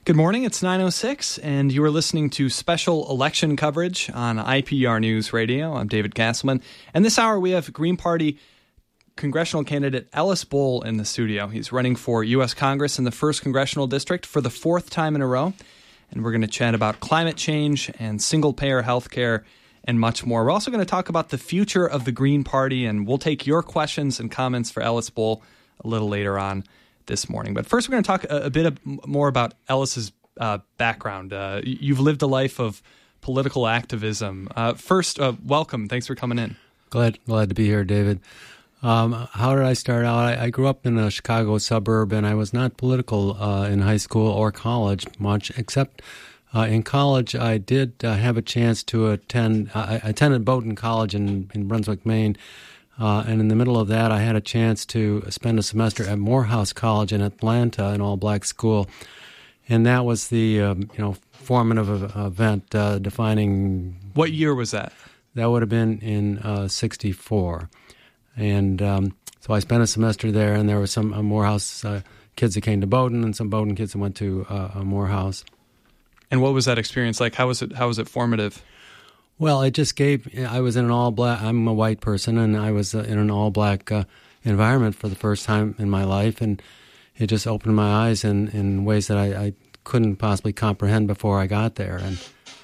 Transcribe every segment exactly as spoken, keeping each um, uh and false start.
Good morning, it's nine oh six, and you are listening to special election coverage on I P R News Radio. I'm David Castleman, and this hour we have Green Party congressional candidate Ellis Bull in the studio. He's running for U S Congress in the first Congressional District for the fourth time in a row, and we're going to chat about climate change and single-payer health care and much more. We're also going to talk about the future of the Green Party, and we'll take your questions and comments for Ellis Bull a little later on this morning. But first, we're going to talk a, a bit of, more about Ellis's uh, background. Uh, you've lived a life of political activism. Uh, first, uh, welcome. Thanks for coming in. Glad glad to be here, David. Um, how did I start out? I, I grew up in a Chicago suburb, and I was not political uh, in high school or college much, except uh, in college I did uh, have a chance to attend. I, I attended Bowdoin College in, in Brunswick, Maine. Uh, and in the middle of that, I had a chance to spend a semester at Morehouse College in Atlanta, an all-black school. And that was the, um, you know, formative event uh, defining... What year was that? That would have been in uh, sixty-four. And um, so I spent a semester there, and there were some uh, Morehouse uh, kids that came to Bowdoin and some Bowdoin kids that went to uh, Morehouse. And what was that experience like? How was it, how was it formative? Well, it just gave, I was in an all-black, I'm a white person, and I was uh, in an all-black uh, environment for the first time in my life, and it just opened my eyes in, in ways that I, I couldn't possibly comprehend before I got there. And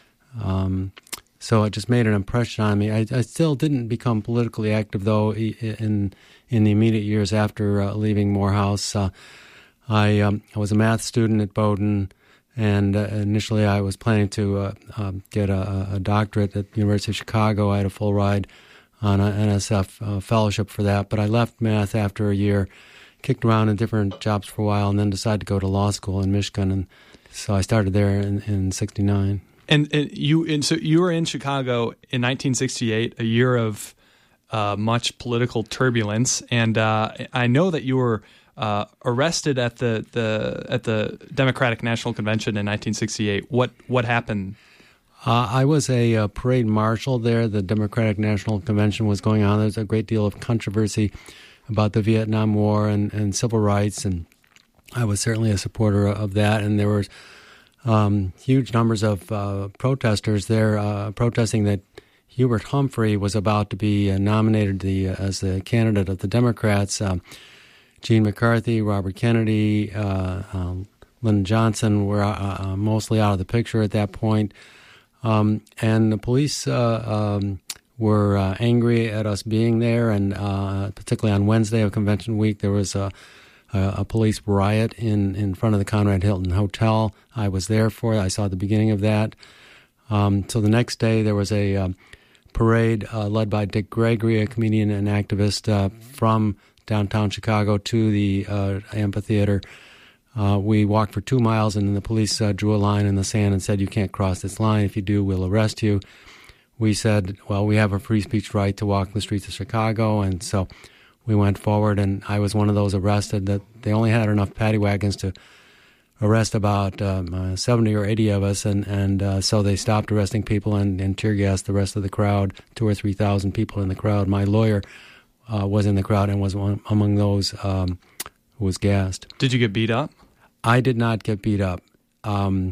um, so it just made an impression on me. I, I still didn't become politically active, though, in in the immediate years after uh, leaving Morehouse. Uh, I, um, I was a math student at Bowdoin. And uh, initially I was planning to uh, uh, get a, a doctorate at the University of Chicago. I had a full ride on an N S F uh, fellowship for that. But I left math after a year, kicked around in different jobs for a while, and then decided to go to law school in Michigan. And so I started there in, in sixty-nine. And, and you and so you were in Chicago in nineteen sixty-eight, a year of uh, much political turbulence. And uh, I know that you were Uh, arrested at the, the at the Democratic National Convention in nineteen sixty-eight. What what happened? Uh, I was a uh, parade marshal there. The Democratic National Convention was going on. There was a great deal of controversy about the Vietnam War and, and civil rights, and I was certainly a supporter of that. And there were um, huge numbers of uh, protesters there uh, protesting that Hubert Humphrey was about to be uh, nominated the, uh, as the candidate of the Democrats. Um, Gene McCarthy, Robert Kennedy, uh, um, Lyndon Johnson were uh, uh, mostly out of the picture at that point. Um, and the police uh, um, were uh, angry at us being there, and uh, particularly on Wednesday of convention week, there was a, a, a police riot in, in front of the Conrad Hilton Hotel. I was there for it. I saw the beginning of that. Um, so the next day, there was a um, parade uh, led by Dick Gregory, a comedian and activist uh, from downtown Chicago to the uh, amphitheater. Uh, we walked for two miles, and then the police uh, drew a line in the sand and said, "You can't cross this line. If you do, we'll arrest you." We said, well, we have a free speech right to walk the streets of Chicago, and so we went forward, and I was one of those arrested. That they only had enough paddy wagons to arrest about um, uh, seventy or eighty of us, and, and uh, so they stopped arresting people and, and tear gassed the rest of the crowd, two or three thousand people in the crowd. My lawyer Uh, was in the crowd and was one among those um, who was gassed. Did you get beat up? I did not get beat up. Um,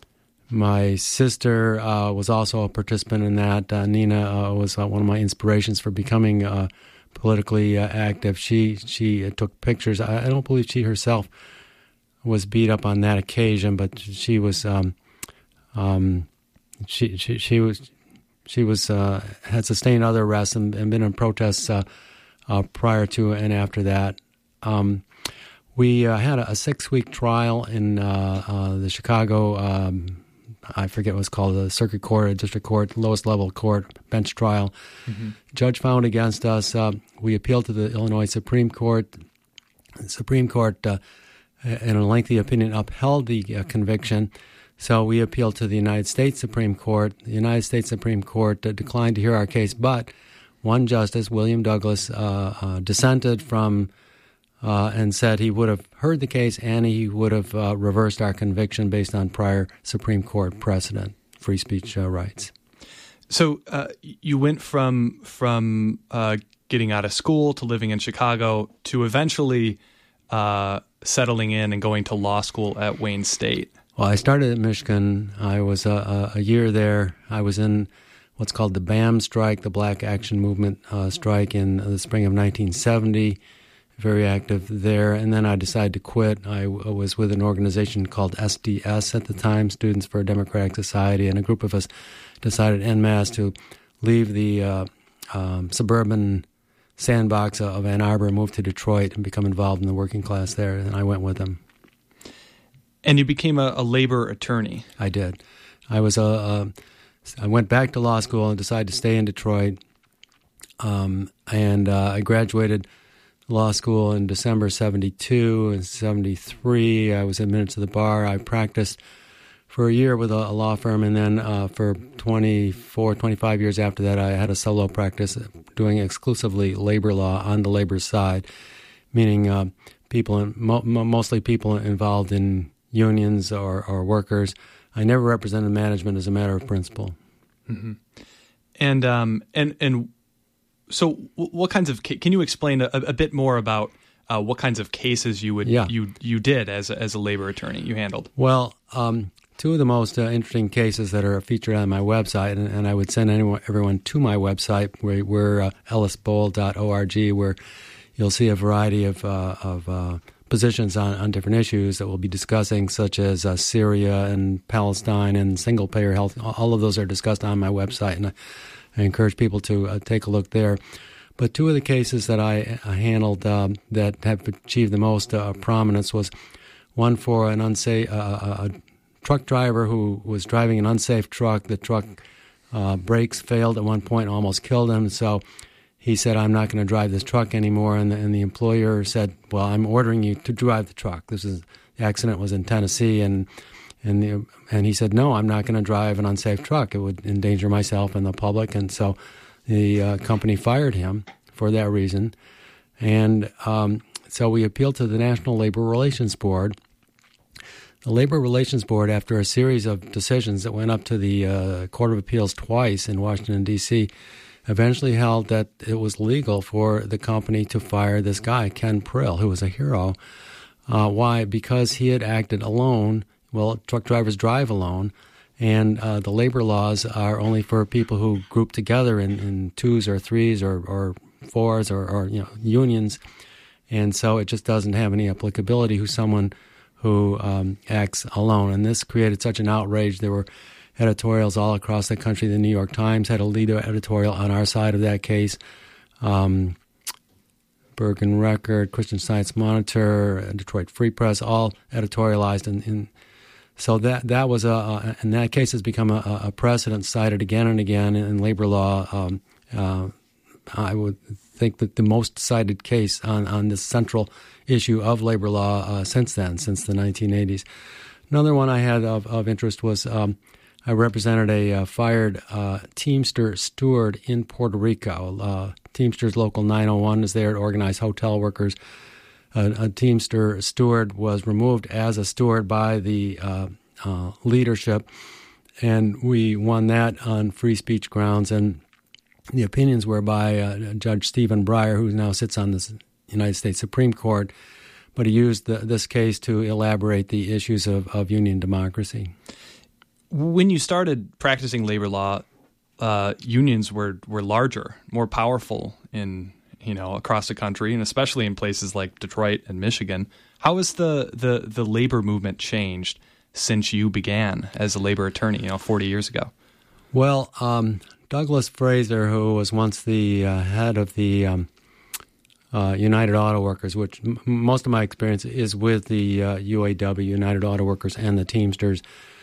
my sister uh, was also a participant in that. Uh, Nina uh, was uh, one of my inspirations for becoming uh, politically uh, active. She she uh, took pictures. I, I don't believe she herself was beat up on that occasion, but she was um, um, she, she she was she was uh, had sustained other arrests and, and been in protests Uh, Uh, prior to and after that. Um, we uh, had a, a six-week trial in uh, uh, the Chicago, um, I forget what it's called, the circuit court, a district court, lowest level court, bench trial. Mm-hmm. Judge found against us. Uh, we appealed to the Illinois Supreme Court. The Supreme Court, uh, in a lengthy opinion, upheld the uh, conviction. So we appealed to the United States Supreme Court. The United States Supreme Court uh, declined to hear our case, but one justice, William Douglas, uh, uh, dissented from uh, and said he would have heard the case and he would have uh, reversed our conviction based on prior Supreme Court precedent, free speech uh, rights. So uh, you went from from uh, getting out of school to living in Chicago to eventually uh, settling in and going to law school at Wayne State. Well, I started at Michigan. I was a, a year there. I was in what's called the B A M strike, the Black Action Movement uh, strike in the spring of nineteen seventy. Very active there. And then I decided to quit. I w- was with an organization called S D S at the time, Students for a Democratic Society, and a group of us decided en masse to leave the uh, um, suburban sandbox of Ann Arbor, move to Detroit, and become involved in the working class there. And I went with them. And you became a, a labor attorney. I did. I was a, a. I went back to law school and decided to stay in Detroit. Um, and uh, I graduated law school in December seventy-two. In seventy-three, I was admitted to the bar. I practiced for a year with a, a law firm, and then uh, for twenty-four, twenty-five years after that, I had a solo practice doing exclusively labor law on the labor side, meaning uh, people, in, mo- mostly people involved in unions or, or workers. I never represented management as a matter of principle. Mm-hmm. And um, and and so, what kinds of can you explain a, a bit more about uh, what kinds of cases you would yeah. you you did as a, as a labor attorney you handled? Well, um, two of the most uh, interesting cases that are featured on my website, and, and I would send anyone everyone to my website, where we're uh, ellis bohl dot org, where you'll see a variety of uh, of uh, positions on, on different issues that we'll be discussing, such as uh, Syria and Palestine and single-payer health. All of those are discussed on my website, and I, I encourage people to uh, take a look there. But two of the cases that I uh, handled um, that have achieved the most uh, prominence was one for an unsafe uh, a truck driver who was driving an unsafe truck. The truck uh, brakes failed at one point, almost killed him. So he said, "I'm not going to drive this truck anymore." And the, and the employer said, "Well, I'm ordering you to drive the truck." This is the accident was in Tennessee, and and the, and he said, "No, I'm not going to drive an unsafe truck. It would endanger myself and the public." And so the uh, company fired him for that reason. And um, so we appealed to the National Labor Relations Board. The Labor Relations Board, after a series of decisions that went up to the uh, Court of Appeals twice in Washington, D C, eventually held that it was legal for the company to fire this guy, Ken Prill, who was a hero. Uh, why? Because he had acted alone. Well, truck drivers drive alone, and uh, the labor laws are only for people who group together in, in twos or threes or, or fours or, or you know unions, and so it just doesn't have any applicability who someone who um, acts alone. And this created such an outrage. There were editorials all across the country. The New York Times had a lead editorial on our side of that case. Um, Bergen Record, Christian Science Monitor, Detroit Free Press, all editorialized. And, and so that that was a, a, and that case has become a, a precedent cited again and again in labor law. Um, uh, I would think that the most cited case on, on this central issue of labor law uh, since then, since the nineteen eighties. Another one I had of, of interest was um, I represented a uh, fired uh, Teamster steward in Puerto Rico. Uh, Teamsters Local nine oh one is there to organize hotel workers. Uh, a Teamster steward was removed as a steward by the uh, uh, leadership, and we won that on free speech grounds. And the opinions were by uh, Judge Stephen Breyer, who now sits on the United States Supreme Court, but he used the, this case to elaborate the issues of, of union democracy. When you started practicing labor law, uh, unions were, were larger, more powerful in you know across the country, and especially in places like Detroit and Michigan. How has the, the, the labor movement changed since you began as a labor attorney, you know, forty years ago? Well, um, Douglas Fraser, who was once the uh, head of the um, uh, United Auto Workers, which m- most of my experience is with the uh, U A W, United Auto Workers, and the Teamsters.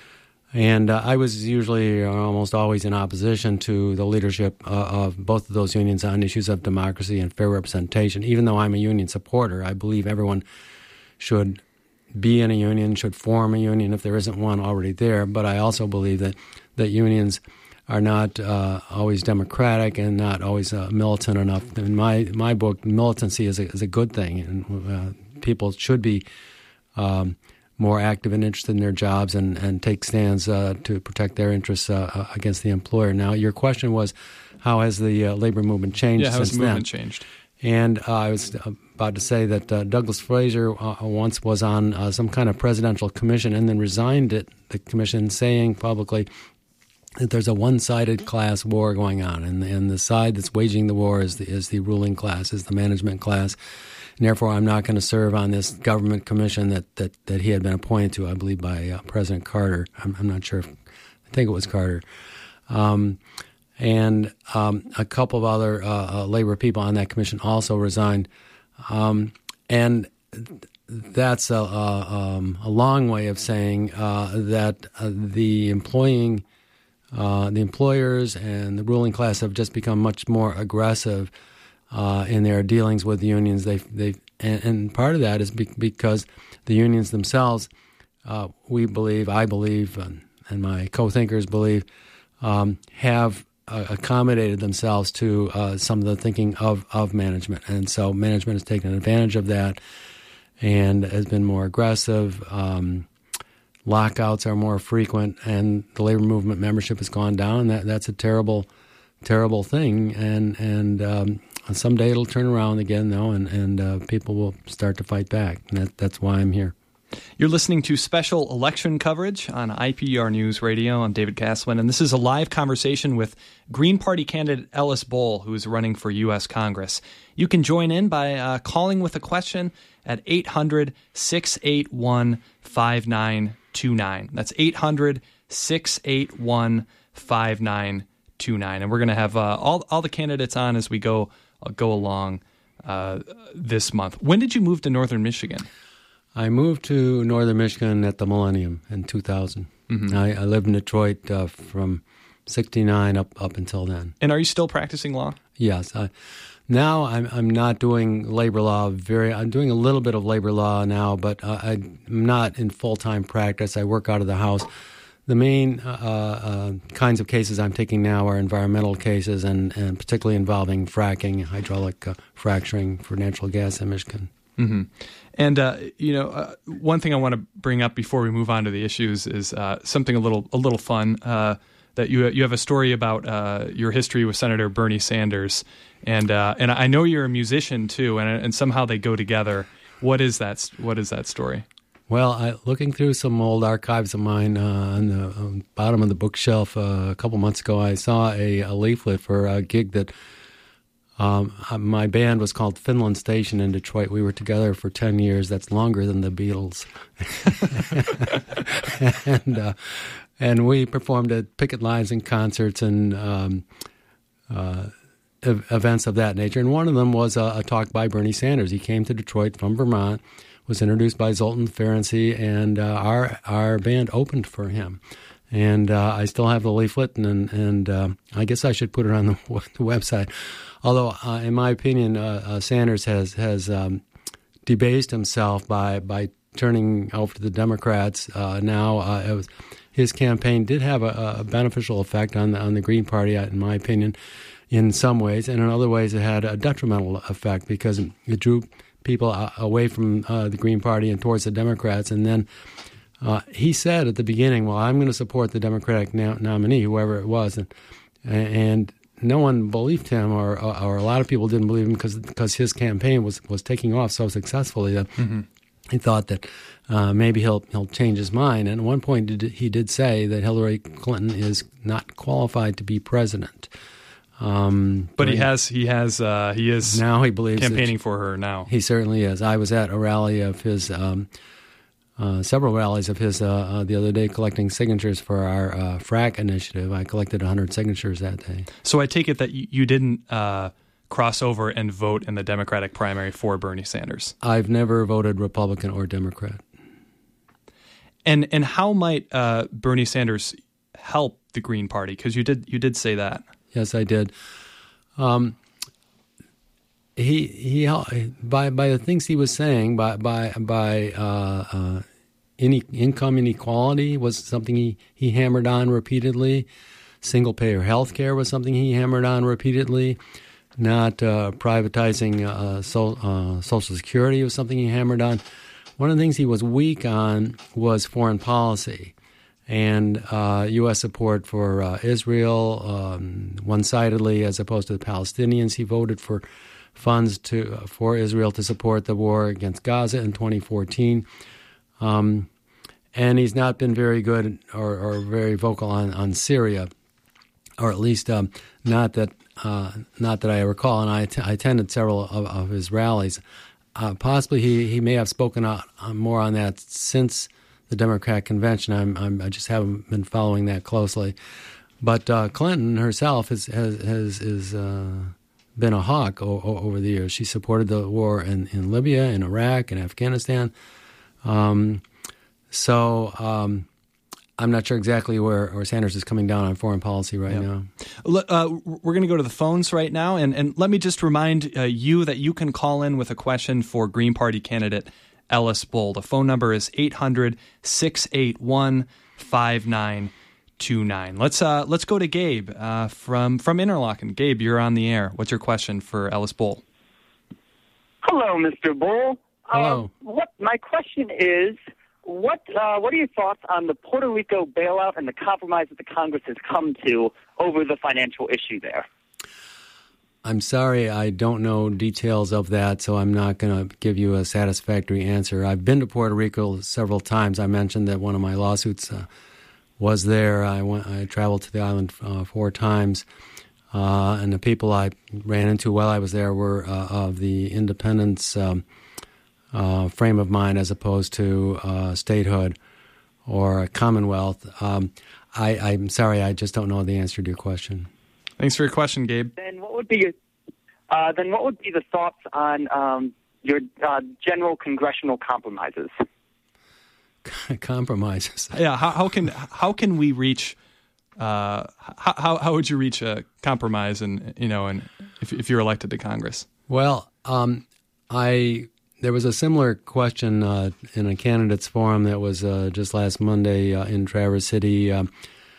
And uh, I was usually or almost always in opposition to the leadership uh, of both of those unions on issues of democracy and fair representation. Even though I'm a union supporter, I believe everyone should be in a union, should form a union if there isn't one already there. But I also believe that, that unions are not uh, always democratic and not always uh, militant enough. In my my book, militancy is a, is a good thing, and uh, people should be um, more active and interested in their jobs and, and take stands uh, to protect their interests uh, against the employer. Now, your question was, how has the uh, labor movement changed yeah, how since has the movement then? changed? And uh, I was about to say that uh, Douglas Fraser uh, once was on uh, some kind of presidential commission and then resigned it, the commission, saying publicly that there's a one-sided class war going on, and, and the side that's waging the war is the, is the ruling class, is the management class. And therefore, I'm not going to serve on this government commission that, that, that he had been appointed to, I believe, by uh, President Carter. I'm, I'm not sure if, I think it was Carter. Um, and um, a couple of other uh, uh, labor people on that commission also resigned. Um, and that's a, a, um, a long way of saying uh, that uh, the employing, uh, the employers and the ruling class have just become much more aggressive uh, in their dealings with the unions. They, they, and, and part of that is be- because the unions themselves, uh, we believe, I believe, and, and my co-thinkers believe, um, have uh, accommodated themselves to uh, some of the thinking of, of management. And so management has taken advantage of that and has been more aggressive. Um, lockouts are more frequent, and the labor movement membership has gone down. That that's a terrible, terrible thing. And and um, someday it'll turn around again, though, and and uh, people will start to fight back. And that, that's why I'm here. You're listening to special election coverage on I P R News Radio. I'm David Castleman, and this is a live conversation with Green Party candidate Ellis Bohl, who is running for U S Congress. You can join in by uh, calling with a question at eight hundred, six eight one, five nine two nine. That's eight hundred, six eight one, five nine two nine. And we're going to have uh, all all the candidates on as we go uh, go along uh, this month. When did you move to Northern Michigan? I moved to Northern Michigan at the Millennium in two thousand. Mm-hmm. I, I lived in Detroit uh, from sixty-nine up, up until then. And are you still practicing law? Yes. I, now I'm I'm not doing labor law. Very. I'm doing a little bit of labor law now, but uh, I'm not in full-time practice. I work out of the house. The main uh, uh, kinds of cases I'm taking now are environmental cases, and, and particularly involving fracking, hydraulic uh, fracturing for natural gas in Michigan. Mm-hmm. And, uh, you know, uh, one thing I want to bring up before we move on to the issues is uh, something a little a little fun, uh, that you you have a story about uh, your history with Senator Bernie Sanders. And uh, and I know you're a musician, too, and and somehow they go together. What is that, what is that story? Well, I, looking through some old archives of mine uh, on the um, bottom of the bookshelf uh, a couple months ago, I saw a, a leaflet for a gig that Um, my band was called Finland Station in Detroit. We were together for ten years. That's longer than the Beatles. and uh, and we performed at picket lines and concerts and um, uh, ev- events of that nature. And one of them was a, a talk by Bernie Sanders. He came to Detroit from Vermont, was introduced by Zoltan Ferenczi, and uh, our our band opened for him. And uh, I still have the leaflet, and and uh, I guess I should put it on the, the website. Although, uh, in my opinion, uh, uh, Sanders has has um, debased himself by by turning over to the Democrats. Uh, now, uh, it was, his campaign did have a, a beneficial effect on the, on the Green Party, in my opinion, in some ways, and in other ways, it had a detrimental effect because it drew people away from uh, the Green Party and towards the Democrats, and then. Uh, he said at the beginning, well, I'm going to support the Democratic no- nominee, whoever it was. And, and no one believed him, or, or a lot of people didn't believe him because because his campaign was, was taking off so successfully that mm-hmm. he thought that uh, maybe he'll he'll change his mind. And at one point he did say that Hillary Clinton is not qualified to be president. Um, but he has he has uh, he is now he believes campaigning for her now. He certainly is. I was at a rally of his. Um, Uh, several rallies of his uh, uh, the other day collecting signatures for our uh, frack initiative. I collected one hundred signatures that day. So I take it that you, you didn't uh, cross over and vote in the Democratic primary for Bernie Sanders? I've never voted Republican or Democrat. And and how might uh, Bernie Sanders help the Green Party? Because you did you did say that. Yes, I did. Um, he he by by the things he was saying, by by by uh, uh, any income inequality was something he, he hammered on repeatedly. Single payer health care was something he hammered on repeatedly. Not uh, privatizing uh, so, uh, Social Security was something he hammered on. One of the things he was weak on was foreign policy and uh, U S support for uh, Israel um, one-sidedly as opposed to the Palestinians. He voted for funds to for Israel to support the war against Gaza in twenty fourteen. Um, and he's not been very good or, or very vocal on, on Syria, or at least um, not that uh, not that I recall. And I, t- I attended several of, of his rallies. Uh, possibly he, he may have spoken out more on that since the Democratic convention. I'm, I'm I just haven't been following that closely. But uh, Clinton herself has has has is uh, been a hawk o- o- over the years. She supported the war in, in Libya, in Iraq, in Afghanistan. Um, so um, I'm not sure exactly where, where Sanders is coming down on foreign policy right yeah. now. Uh, we're going to go to the phones right now, and, and let me just remind uh, you that you can call in with a question for Green Party candidate Ellis Bull. The phone number is eight hundred, six eight one, five nine two nine. Let's uh, let's go to Gabe uh, from from Interlochen. Gabe, you're on the air. What's your question for Ellis Bull? Hello, Mister Bull. Hello. Uh, what my question is, what uh, what are your thoughts on the Puerto Rico bailout and the compromise that the Congress has come to over the financial issue there? I'm sorry, I don't know details of that, so I'm not going to give you a satisfactory answer. I've been to Puerto Rico several times. I mentioned that one of my lawsuits uh, was there. I went. I traveled to the island uh, four times, uh, and the people I ran into while I was there were uh, of the independence um, uh, frame of mind as opposed to uh, statehood or a commonwealth. Um, I, I'm sorry, I just don't know the answer to your question. Thanks for your question, Gabe. Then what would be your, uh, then what would be the thoughts on um, your uh, general congressional compromises? Compromises. Yeah, how, how can how can we reach? Uh, how how would you reach a compromise, and you know, and if if you're elected to Congress? Well, um, I there was a similar question uh, in a candidates forum that was uh, just last Monday uh, in Traverse City, um,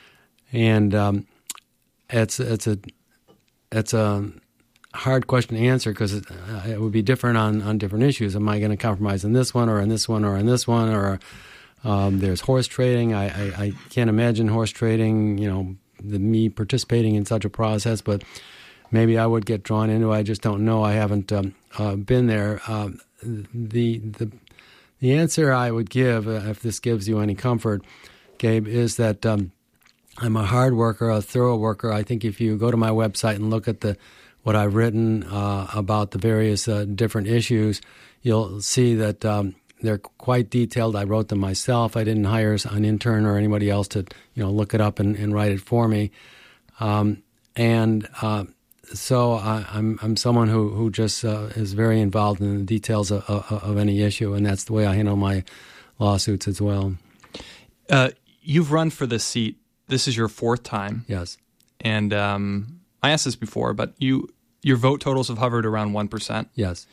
and um, it's it's a it's a hard question to answer because it, uh, it would be different on, on different issues. Am I going to compromise on this one, or on this one, or on this one, or um, there's horse trading. I, I, I can't imagine horse trading. You know, the, me participating in such a process, but maybe I would get drawn into it. I just don't know. I haven't um, uh, been there. Um, the the the answer I would give, uh, if this gives you any comfort, Gabe, is that um, I'm a hard worker, a thorough worker. I think if you go to my website and look at the what I've written uh, about the various uh, different issues, you'll see that um, they're quite detailed. I wrote them myself. I didn't hire an intern or anybody else to, you know, look it up and, and write it for me. Um, and uh, so I, I'm I'm someone who who just uh, is very involved in the details of, of, of any issue, and that's the way I handle my lawsuits as well. Uh, you've run for this seat. This is your fourth time. Yes, and um, I asked this before, but you your vote totals have hovered around one percent. Yes.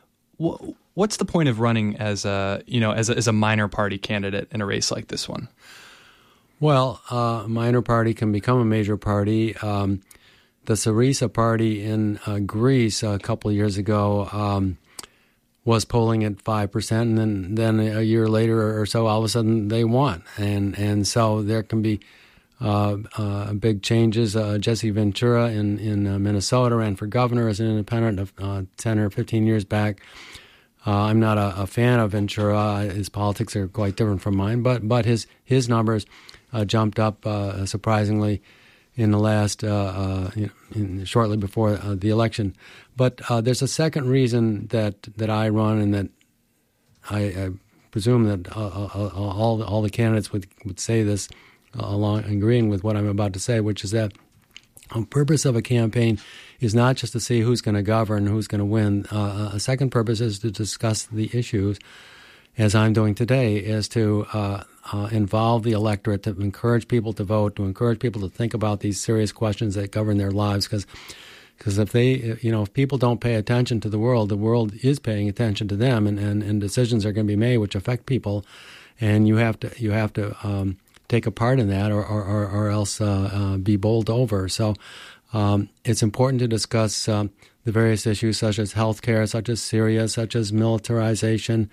What's the point of running as a you know as a, as a minor party candidate in a race like this one? Well, uh, a minor party can become a major party. Um, the Syriza party in uh, Greece a couple of years ago um, was polling at five percent, and then then a year later or so, all of a sudden they won, and and so there can be Uh, uh, big changes. Uh, Jesse Ventura in, in uh, Minnesota ran for governor as an independent of uh, ten or fifteen years back. Uh, I'm not a, a fan of Ventura. His politics are quite different from mine, but but his his numbers uh, jumped up uh, surprisingly in the last, uh, uh, you know, in, shortly before uh, the election. But uh, there's a second reason that, that I run, and that I, I presume that uh, all all the candidates would, would say this, along agreeing with what I'm about to say, which is that the purpose of a campaign is not just to see who's going to govern, who's going to win. Uh, a second purpose is to discuss the issues, as I'm doing today, is to uh, uh, involve the electorate, to encourage people to vote, to encourage people to think about these serious questions that govern their lives. Because because if they, you know, if people don't pay attention to the world, the world is paying attention to them, and, and, and decisions are going to be made which affect people, and you have to you have to. Um, take a part in that, or or, or, or else uh, uh, be bowled over. So um, it's important to discuss um, the various issues such as healthcare, such as Syria, such as militarization,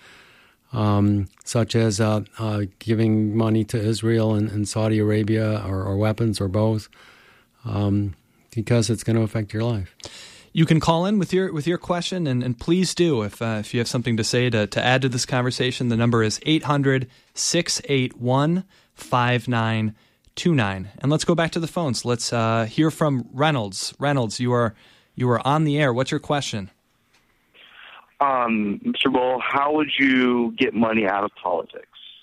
um, such as uh, uh, giving money to Israel and, and Saudi Arabia, or, or weapons, or both, um, because it's going to affect your life. You can call in with your with your question, and, and please do if uh, if you have something to say to, to add to this conversation. The number is eight hundred, six eight one, five nine two nine. And let's go back to the phones. Let's uh, hear from Reynolds. Reynolds, you are you are on the air. What's your question? Um, Mister Bull, how would you get money out of politics?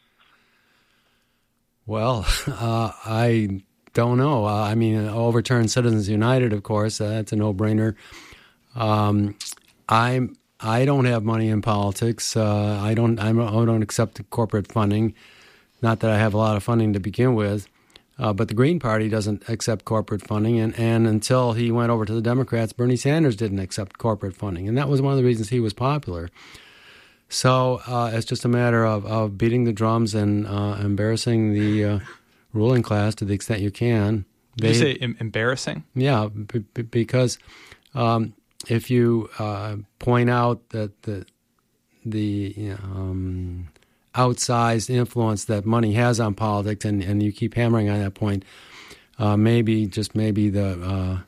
Well, uh, I don't know. Uh, I mean, overturn Citizens United, of course. Uh, that's a no-brainer. Um, I I don't have money in politics. Uh, I don't. I'm, I don't accept corporate funding. Not that I have a lot of funding to begin with. Uh, but the Green Party doesn't accept corporate funding, and, and until he went over to the Democrats, Bernie Sanders didn't accept corporate funding, and that was one of the reasons he was popular. So uh, it's just a matter of, of beating the drums and uh, embarrassing the uh, ruling class to the extent you can. Did you say em- embarrassing? Yeah, b- b- because um, if you uh, point out that the the you know, um, outsized influence that money has on politics, and, and you keep hammering on that point, uh, maybe, just maybe, the uh,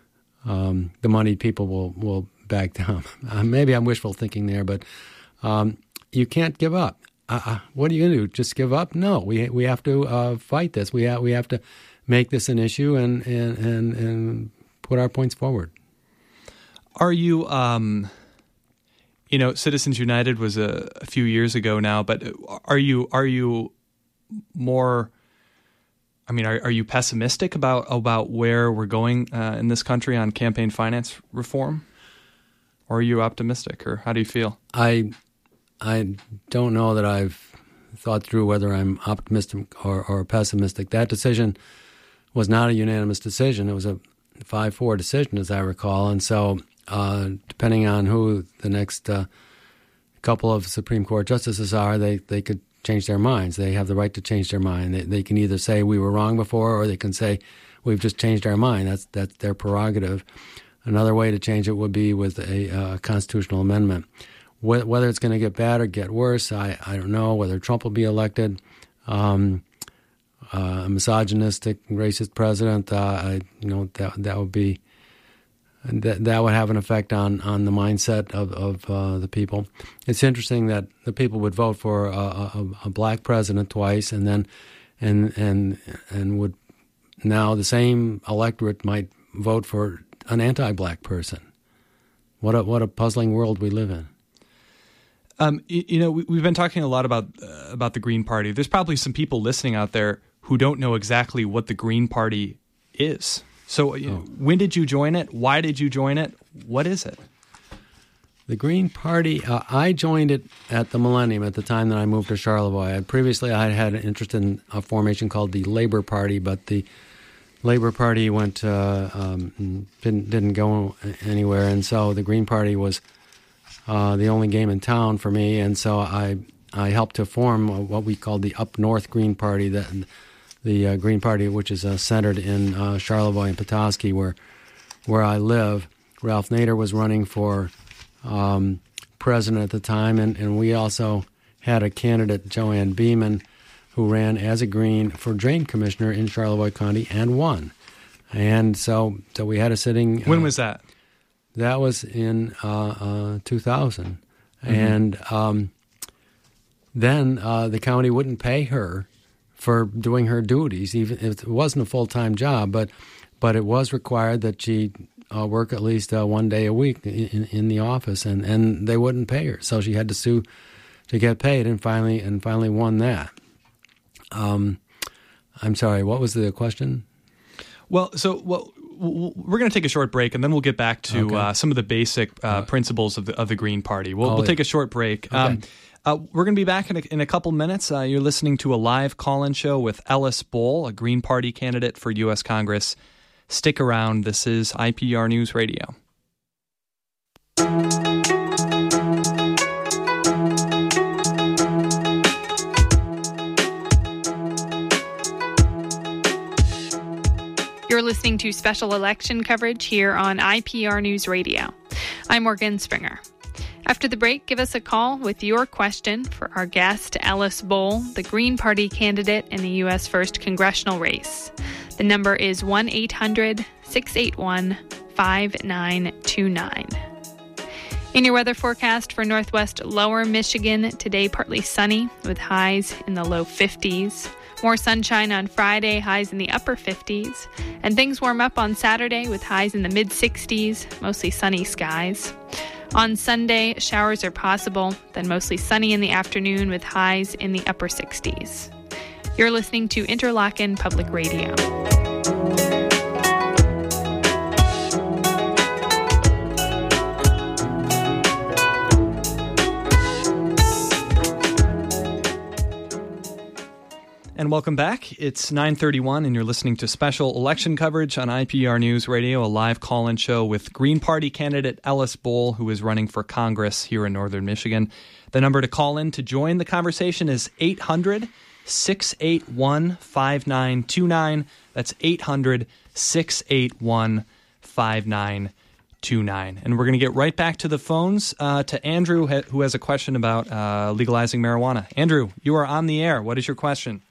um, the moneyed people will, will back down. Uh, maybe I'm wishful thinking there, but um, you can't give up. Uh, what are you going to do? Just give up? No, we we have to uh, fight this. We have, we have to make this an issue and, and, and, and put our points forward. Are you... Um You know, Citizens United was a, a few years ago now, but are you are you more? I mean, are are you pessimistic about about where we're going uh, in this country on campaign finance reform, or are you optimistic, or how do you feel? I I don't know that I've thought through whether I'm optimistic or, or pessimistic. That decision was not a unanimous decision; it was a five four decision, as I recall, and so. Uh, depending on who the next uh, couple of Supreme Court justices are, they, they could change their minds. They have the right to change their mind. They, they can either say we were wrong before, or they can say we've just changed our mind. That's that's their prerogative. Another way to change it would be with a uh, constitutional amendment. Wh- whether it's going to get bad or get worse, I, I don't know. Whether Trump will be elected, um, uh, a misogynistic, racist president, uh, I, you know that that would be. And that, that would have an effect on, on the mindset of, of uh, the people. It's interesting that the people would vote for a, a, a black president twice, and then and and and would now the same electorate might vote for an anti-black person. What a what a puzzling world we live in. Um, you, you know, we, we've been talking a lot about uh, about the Green Party. There's probably some people listening out there who don't know exactly what the Green Party is. So you know, oh. When did you join it? Why did you join it? What is it? The Green Party, uh, I joined it at the Millennium at the time that I moved to Charlevoix. I, previously, I had an interest in a formation called the Labor Party, but the Labor Party went uh, um, didn't didn't go anywhere, and so the Green Party was uh, the only game in town for me, and so I I helped to form what we called the Up North Green Party, that the uh, Green Party, which is uh, centered in uh, Charlevoix and Petoskey, where where I live. Ralph Nader was running for um, president at the time, and, and we also had a candidate, Joanne Beeman, who ran as a Green for Drain Commissioner in Charlevoix County and won. And so so we had a sitting... When uh, was that? That was in uh, uh, two thousand. Mm-hmm. And um, then uh, the county wouldn't pay her for doing her duties, even if it wasn't a full-time job, but but it was required that she uh, work at least uh, one day a week in, in the office, and, and they wouldn't pay her. So she had to sue to get paid, and finally and finally won that. Um, I'm sorry, what was the question? Well, so well, we're going to take a short break, and then we'll get back to okay. uh, some of the basic uh, uh, principles of the of the Green Party. We'll, oh, we'll take yeah. a short break. Okay. Um, uh, we're going to be back in a, in a couple minutes. Uh, you're listening to a live call-in show with Ellis Bull, a Green Party candidate for U S Congress. Stick around. This is I P R News Radio. You're listening to special election coverage here on I P R News Radio. I'm Morgan Springer. After the break, give us a call with your question for our guest, Ellis Bull, the Green Party candidate in the U S first congressional race. The number is one eight hundred, six eight one, five nine two nine. In your weather forecast for northwest lower Michigan, today partly sunny with highs in the low fifties. More sunshine on Friday, highs in the upper fifties. And things warm up on Saturday with highs in the mid sixties, mostly sunny skies. On Sunday, showers are possible, then mostly sunny in the afternoon with highs in the upper sixties. You're listening to Interlochen Public Radio. And welcome back. It's nine thirty-one, and you're listening to special election coverage on I P R News Radio, a live call-in show with Green Party candidate Ellis Bull, who is running for Congress here in northern Michigan. The number to call in to join the conversation is eight hundred, six eight one, five nine two nine. That's eight hundred, six eight one, five nine two nine. And we're going to get right back to the phones uh, to Andrew, who has a question about uh, legalizing marijuana. Andrew, you are on the air. What is your question?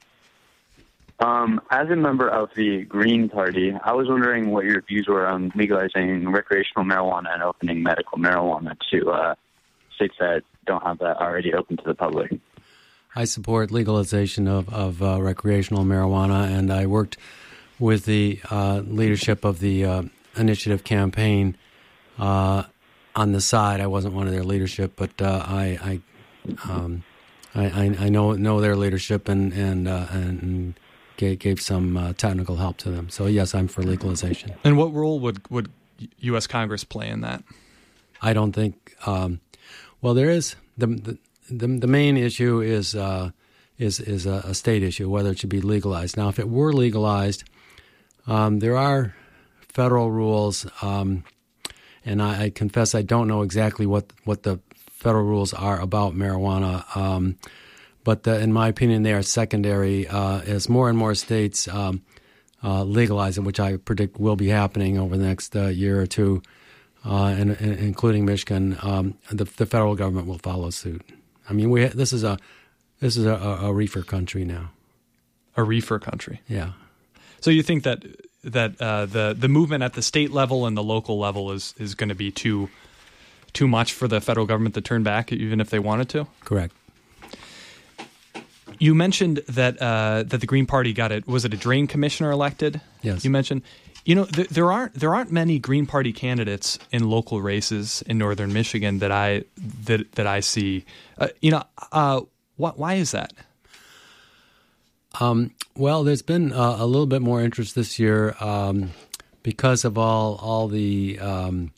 Um, as a member of the Green Party, I was wondering what your views were on legalizing recreational marijuana and opening medical marijuana to uh, states that don't have that already open to the public. I support legalization of, of uh, recreational marijuana, and I worked with the uh, leadership of the uh, initiative campaign uh, on the side. I wasn't one of their leadership, but uh, I I, um, I I know know their leadership and and uh, and gave, gave some uh, technical help to them. So yes, I'm for legalization. And what role would would U S Congress play in that? I don't think. Um, well, there is the the the, the main issue is uh, is is a, a state issue, whether it should be legalized. Now, if it were legalized, um, there are federal rules, um, and I, I confess I don't know exactly what what the federal rules are about marijuana. Um, but the, in my opinion, they are secondary uh, as more and more states um, uh, legalize it, which I predict will be happening over the next uh, year or two. Uh, and, and including Michigan, um, the, the federal government will follow suit. I mean, we this is a this is a, a reefer country now. A reefer country. Yeah. So you think that that uh, the the movement at the state level and the local level is is going to be too too much for the federal government to turn back, even if they wanted to? Correct. You mentioned that uh, that the Green Party got it. Was it a drain commissioner elected? Yes. You mentioned. You know, th- there aren't there aren't many Green Party candidates in local races in northern Michigan that I that that I see. Uh, you know, uh, wh- why is that? Um, well, there's been uh, a little bit more interest this year um, because of all all the um,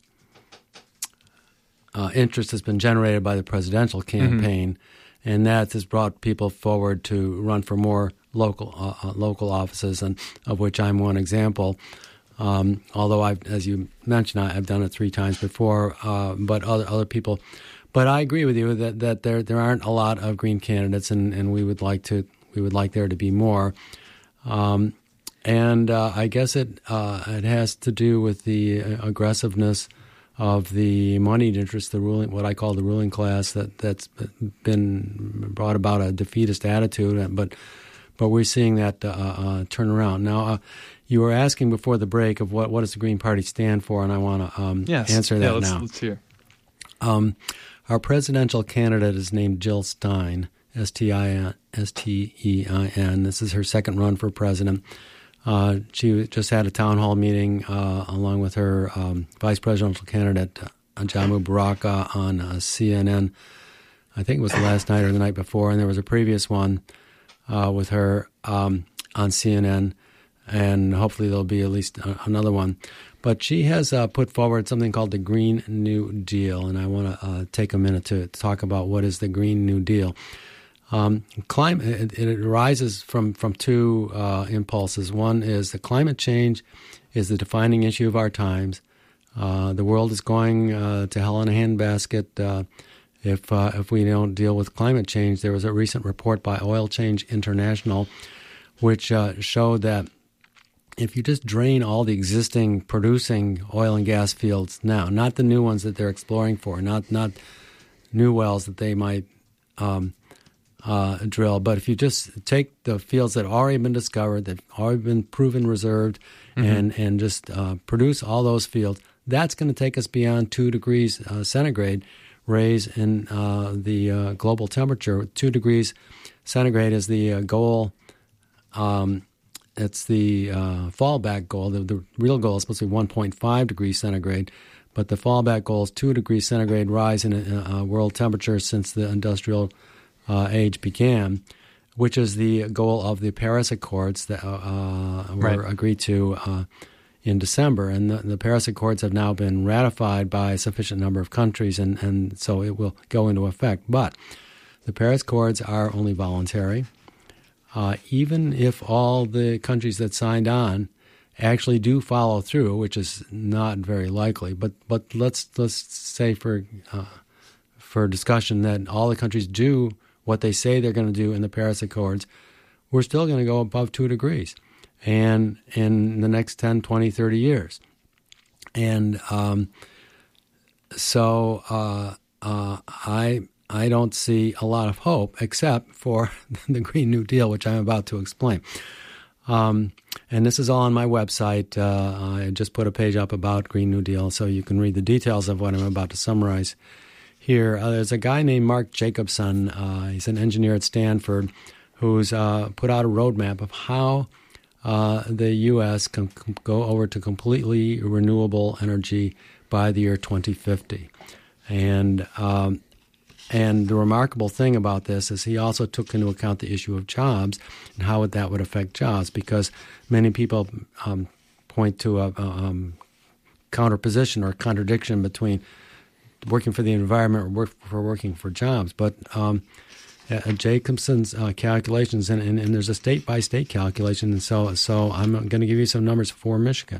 uh, interest that's been generated by the presidential campaign, mm-hmm. and that has brought people forward to run for more local uh, local offices, and of which I'm one example. Um, although I've, as you mentioned, I, I've done it three times before, uh, but other other people. But I agree with you that, that there there aren't a lot of Green candidates, and, and we would like to we would like there to be more. Um, and uh, I guess it uh, it has to do with the aggressiveness of the moneyed interest, the ruling, what I call the ruling class, that that's been brought about a defeatist attitude, but but we're seeing that uh, uh, turn around now. Uh, You were asking before the break of what, what does the Green Party stand for, and I want to um, yes. answer that yeah, let's, now. Let's hear. Um, our presidential candidate is named Jill Stein, S T I N, S T E I N. This is her second run for president. Uh, she just had a town hall meeting uh, along with her um, vice presidential candidate, uh, Jamu Baraka, on uh, C N N. I think it was the last night or the night before, and there was a previous one uh, with her um, on C N N. And hopefully there'll be at least another one. But she has uh, put forward something called the Green New Deal, and I want to uh, take a minute to talk about what is the Green New Deal. Um, climate it, it arises from from two uh, impulses. One is the climate change is the defining issue of our times. Uh, the world is going uh, to hell in a handbasket uh, if uh, if we don't deal with climate change. There was a recent report by Oil Change International, which uh, showed that if you just drain all the existing producing oil and gas fields now, not the new ones that they're exploring for, not not new wells that they might um, uh, drill, but if you just take the fields that have already been discovered, that have already been proven reserved, mm-hmm. and, and just uh, produce all those fields, that's going to take us beyond two degrees uh, centigrade raise in uh, the uh, global temperature. Two degrees centigrade is the uh, goal. Um, it's the uh, fallback goal. The, the real goal is supposed to be one point five degrees centigrade, but the fallback goal is two degrees centigrade rise in uh, world temperature since the industrial uh, age began, which is the goal of the Paris Accords that uh, were right. agreed to uh, in December. And the, the Paris Accords have now been ratified by a sufficient number of countries, and, and so it will go into effect. But the Paris Accords are only voluntary. Uh, even if all the countries that signed on actually do follow through, which is not very likely, but but let's let's say for uh, for discussion that all the countries do what they say they're going to do in the Paris Accords, we're still going to go above two degrees, and in the next ten, twenty, thirty years, and um, so uh, uh, I. I don't see a lot of hope except for the Green New Deal, which I'm about to explain. Um, and this is all on my website. Uh, I just put a page up about Green New Deal, so you can read the details of what I'm about to summarize here. Uh, there's a guy named Mark Jacobson. Uh, he's an engineer at Stanford who's uh, put out a roadmap of how uh, the U S can com- go over to completely renewable energy by the year twenty fifty. And um, And the remarkable thing about this is he also took into account the issue of jobs and how that would affect jobs, because many people um, point to a, a um, counterposition or contradiction between working for the environment or work for working for jobs. But um, uh, Jacobson's uh, calculations, and, and, and there's a state-by-state calculation, and so, so I'm going to give you some numbers for Michigan.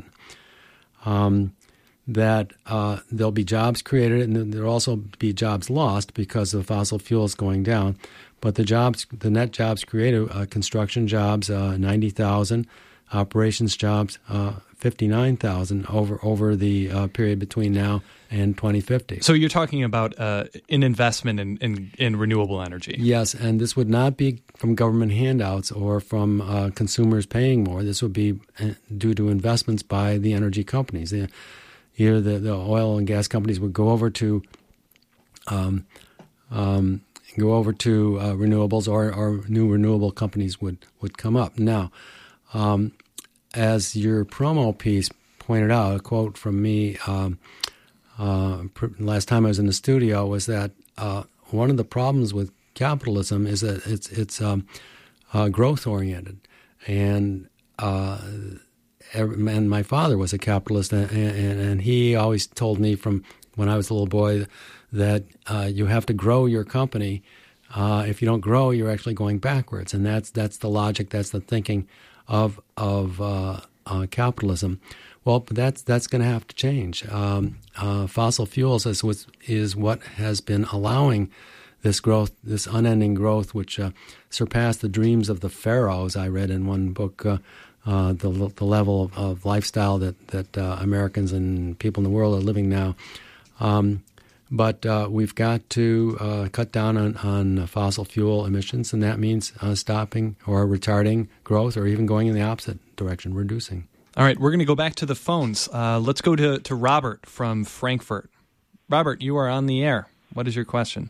Um that uh, there'll be jobs created and there'll also be jobs lost because of fossil fuels going down. But the jobs, the net jobs created, uh, construction jobs, uh, ninety thousand, operations jobs, uh, fifty-nine thousand over over the uh, period between now and twenty fifty. So you're talking about uh, an investment in, in, in renewable energy. Yes, and this would not be from government handouts or from uh, consumers paying more. This would be due to investments by the energy companies. The, Here, the, the oil and gas companies would go over to um, um, go over to uh, renewables, or, or new renewable companies would, would come up. Now, um, as your promo piece pointed out, a quote from me um, uh, last time I was in the studio was that uh, one of the problems with capitalism is that it's it's um, uh, growth oriented, and uh, and my father was a capitalist, and, and, and he always told me from when I was a little boy that uh, you have to grow your company. Uh, if you don't grow, you're actually going backwards, and that's that's the logic, that's the thinking of of uh, uh, capitalism. Well, but that's that's going to have to change. Um, uh, fossil fuels is what, is what has been allowing this growth, this unending growth, which uh, surpassed the dreams of the pharaohs. I read in one book. Uh, Uh, the the level of, of lifestyle that that uh, Americans and people in the world are living now, um, but uh, we've got to uh, cut down on, on fossil fuel emissions, and that means uh, stopping or retarding growth, or even going in the opposite direction, reducing. All right, we're going to go back to the phones. Uh, let's go to, to Robert from Frankfurt. Robert, you are on the air. What is your question?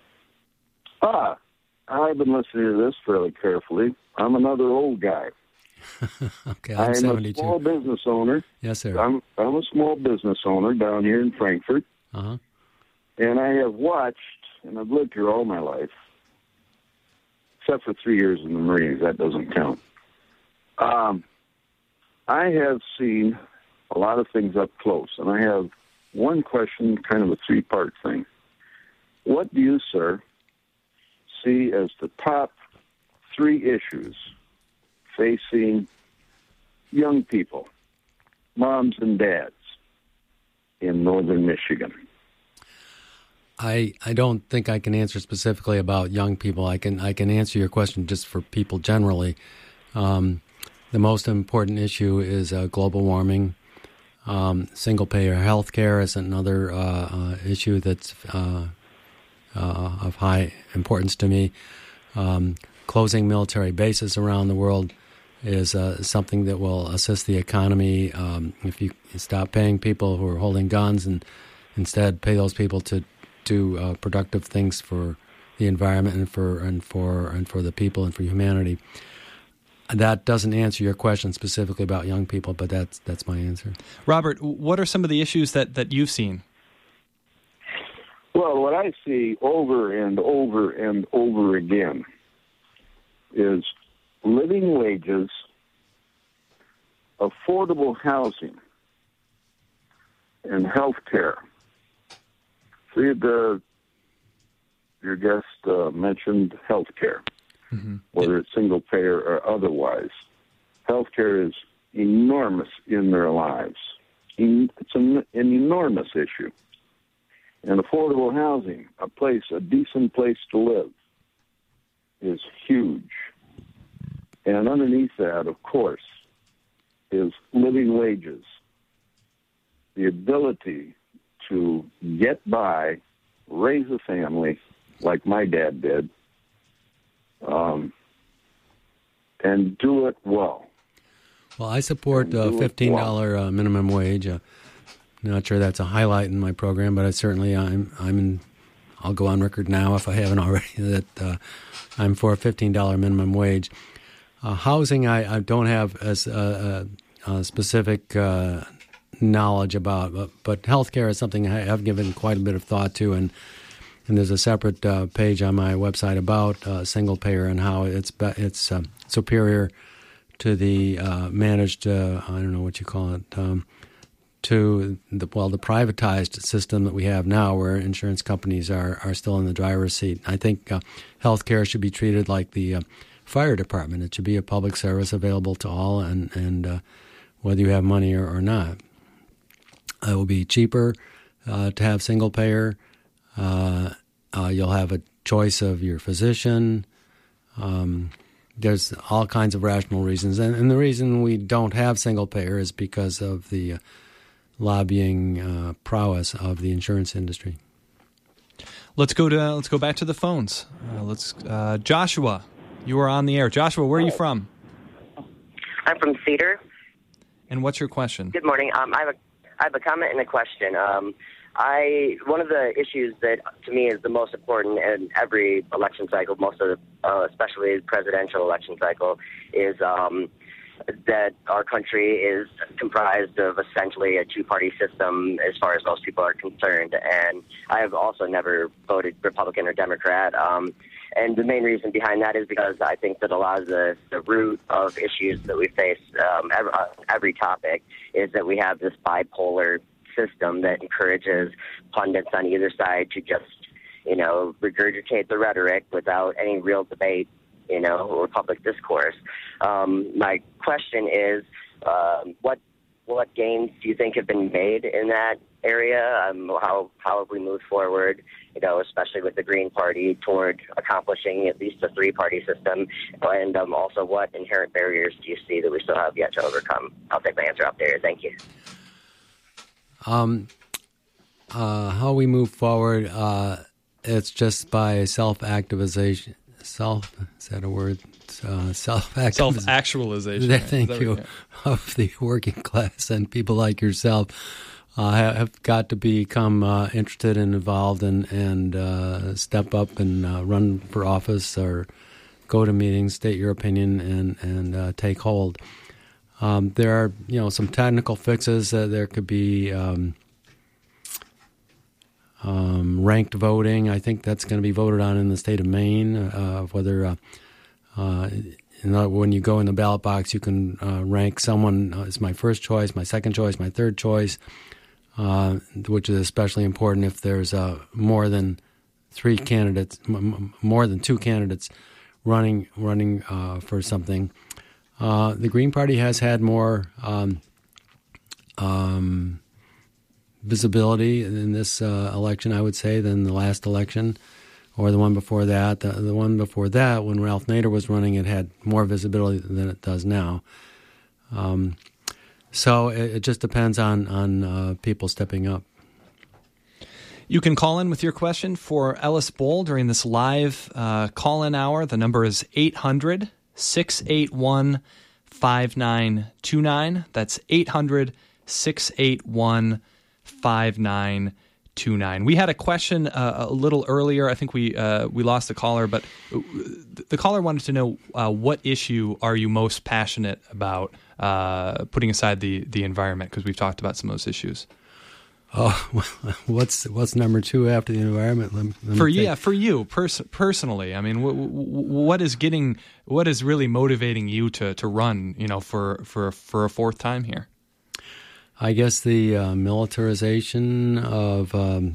Ah, I've been listening to this fairly carefully. I'm another old guy. Okay, I'm, I'm seventy-two. a small business owner. Yes, sir. I'm I'm a small business owner down here in Frankfurt. Uh-huh. And I have watched, and I've lived here all my life, except for three years in the Marines. That doesn't count. Um, I have seen a lot of things up close, and I have one question, kind of a three-part thing. What do you, sir, see as the top three issues facing young people, moms and dads, in northern Michigan? I I don't think I can answer specifically about young people. I can I can answer your question just for people generally. Um, the most important issue is uh, global warming. Um, single-payer health care is another uh, uh, issue that's uh, uh, of high importance to me. Um, closing military bases around the world is uh, something that will assist the economy. Um, if you stop paying people who are holding guns and instead pay those people to do uh, productive things for the environment and for and for and for the people and for humanity. That doesn't answer your question specifically about young people, but that's that's my answer. Robert, what are some of the issues that, that you've seen? Well, what I see over and over and over again is living wages, affordable housing, and health care. See, the, your guest uh, mentioned health care, mm-hmm. whether it's single payer or otherwise. Health care is enormous in their lives. It's an, an enormous issue. And affordable housing, a place, a decent place to live, is huge. And underneath that, of course, is living wages. The ability to get by, raise a family like my dad did, um, and do it well. Well, I support a fifteen dollars well. uh, minimum wage. Uh, not sure that's a highlight in my program, but I certainly I'm I'm in. I'll go on record now if I haven't already that uh, I'm for a fifteen dollars minimum wage. Uh, housing, I, I don't have as a, a, a specific uh, knowledge about, but, but healthcare is something I have given quite a bit of thought to, and and there's a separate uh, page on my website about uh, single payer and how it's it's uh, superior to the uh, managed, uh, I don't know what you call it, um, to the well the privatized system that we have now, where insurance companies are, are still in the driver's seat. I think uh, healthcare should be treated like the uh, fire department. It should be a public service available to all, and and uh, whether you have money or, or not. It will be cheaper uh, to have single payer. Uh, uh, you'll have a choice of your physician. Um, there's all kinds of rational reasons, and, and the reason we don't have single payer is because of the uh, lobbying uh, prowess of the insurance industry. Let's go to let's go back to the phones. Uh, let's uh, Joshua, you are on the air. Joshua, where are you from? I'm from Cedar. And what's your question? Good morning. Um, I have a I have a comment and a question. Um, I one of the issues that to me is the most important in every election cycle, most of the, uh, especially the presidential election cycle, is um, that our country is comprised of essentially a two-party system as far as most people are concerned. And I have also never voted Republican or Democrat. Um, and the main reason behind that is because I think that a lot of the, the root of issues that we face, um, every, uh, every topic, is that we have this bipolar system that encourages pundits on either side to just, you know, regurgitate the rhetoric without any real debate, you know, or public discourse. Um, my question is, um, what what gains do you think have been made in that area? Um, how how have we moved forward, you know, especially with the Green Party, toward accomplishing at least a three-party system? And um, also, what inherent barriers do you see that we still have yet to overcome? I'll take my answer up there. Thank you. Um, uh, how we move forward, uh, it's just by self-activization. Self, is that a word? Uh, self-activization. Self-actualization. Thank right? you. Right? Of the working class and people like yourself uh, have got to become uh, interested and involved and, and uh, step up and uh, run for office or go to meetings, state your opinion, and, and uh, take hold. Um, there are, you know, some technical fixes. Uh, there could be um, um, ranked voting. I think that's going to be voted on in the state of Maine. Uh, whether, uh, uh, you know, when you go in the ballot box, you can uh, rank someone uh, as my first choice, my second choice, my third choice, uh, which is especially important if there's uh, more than three candidates, m- more than two candidates running running uh, for something. Uh, the Green Party has had more um, um, visibility in this uh, election, I would say, than the last election or the one before that. The, the one before that, when Ralph Nader was running, it had more visibility than it does now. Um, so it, it just depends on, on uh, people stepping up. You can call in with your question for Ellis Bohl during this live uh, call-in hour. The number is eight hundred, six eight one, five nine two nine. That's eight hundred, six eight one, five nine two nine. We had a question uh, a little earlier. I think we uh, we lost the caller, but the caller wanted to know uh, what issue are you most passionate about, uh, putting aside the, the environment, because we've talked about some of those issues. Oh, what's what's number two after the environment? Let, let for yeah, for you pers- personally, I mean, w- w- what is getting, what is really motivating you to, to run, you know, for, for for a fourth time here? I guess the uh, militarization of um,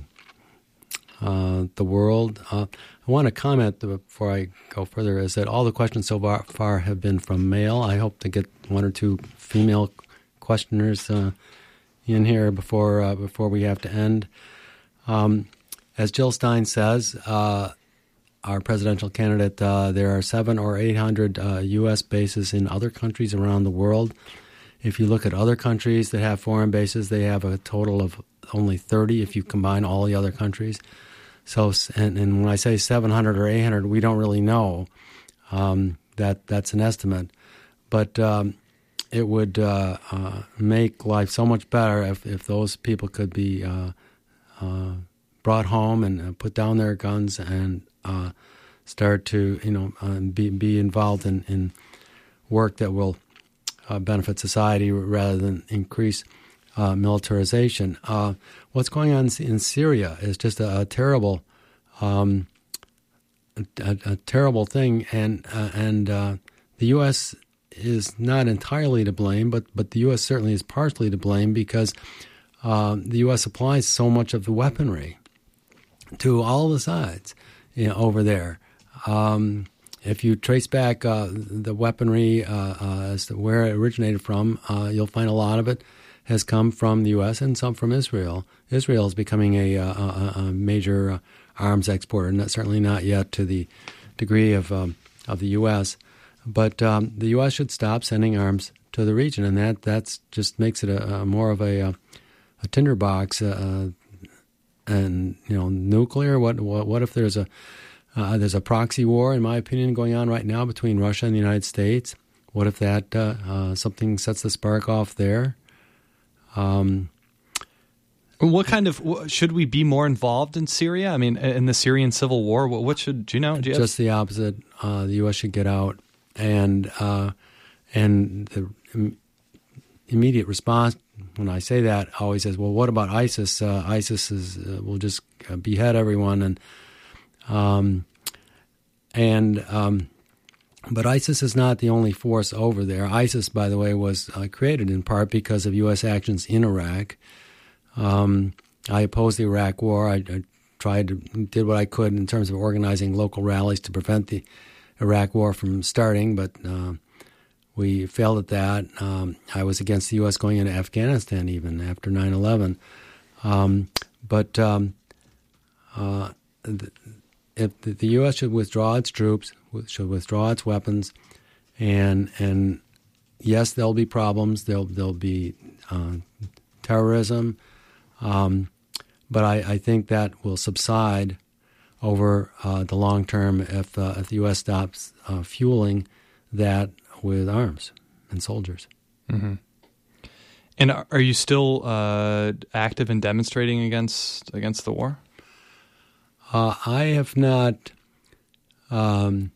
uh, the world. Uh, I want to comment before I go further is that all the questions so far, far have been from male. I hope to get one or two female questioners uh, in here before uh, before we have to end. Um, as Jill Stein says, uh, our presidential candidate, uh, there are seven or eight hundred uh, U S bases in other countries around the world. If you look at other countries that have foreign bases, they have a total of only thirty if you combine all the other countries. So, and, and when I say seven hundred or eight hundred, we don't really know. Um, that that's an estimate, but um, it would uh, uh, make life so much better if, if those people could be uh, uh, brought home and uh, put down their guns and uh, start to, you know, uh, be be involved in, in work that will Uh, benefit society rather than increase uh, militarization. Uh, what's going on in Syria is just a, a terrible, um, a, a terrible thing, and uh, and uh, the U S is not entirely to blame, but but the U S certainly is partially to blame because uh, the U S supplies so much of the weaponry to all the sides, you know, over there. Um, If you trace back uh, the weaponry uh, uh, as to where it originated from, uh, you'll find a lot of it has come from the U S and some from Israel. Israel is becoming a, a, a major uh, arms exporter, not, certainly not yet to the degree of um, of the U S. But um, the U S should stop sending arms to the region, and that that's just makes it a, a more of a, a tinderbox. Uh, and you know, nuclear. What what what if there's a Uh, there's a proxy war, in my opinion, going on right now between Russia and the United States. What if that uh, uh, something sets the spark off there? Um, what kind of should we be more involved in Syria? I mean, in the Syrian civil war, what, what should do you know? Do you just have... the opposite. Uh, the U S should get out, and uh, and the im- immediate response when I say that always says, "Well, what about ISIS? Uh, ISIS is uh, will just uh, behead everyone." And Um, and um, but ISIS is not the only force over there. ISIS, by the way, was uh, created in part because of U S actions in Iraq. Um, I opposed the Iraq War. I, I tried to did what I could in terms of organizing local rallies to prevent the Iraq War from starting, but uh, we failed at that. Um, I was against the U S going into Afghanistan even after nine eleven. Um, but um, uh, the, If the U S should withdraw its troops, should withdraw its weapons, and and yes, there'll be problems. There'll there'll be uh, terrorism, um, but I, I think that will subside over uh, the long term if uh, if the U S stops uh, fueling that with arms and soldiers. Mm-hmm. And are you still uh, active in demonstrating against against the war? Uh, I have not. Um,